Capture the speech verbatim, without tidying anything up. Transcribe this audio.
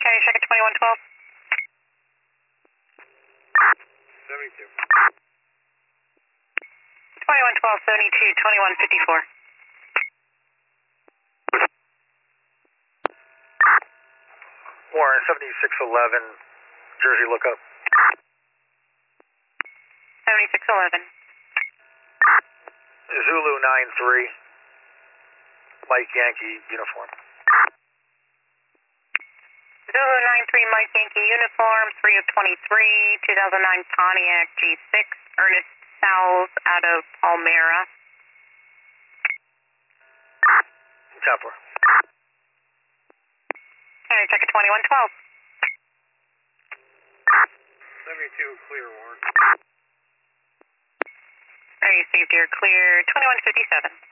Okay, check at twenty-one twelve. seventy-two. twenty-one twelve, seventy-two, twenty-one fifty-four. Warren, seventy-six eleven, Jersey lookup. seventy-six eleven. Zulu nine three, Mike Yankee uniform. Zulu nine three, Mike Yankee uniform, three of twenty-three, two thousand nine Pontiac G six, Ernest Sowles out of Palmyra. Templar. Okay, check at twenty-one twelve. seventy-two, clear, Warren. Are you received your clear twenty-one fifty-seven.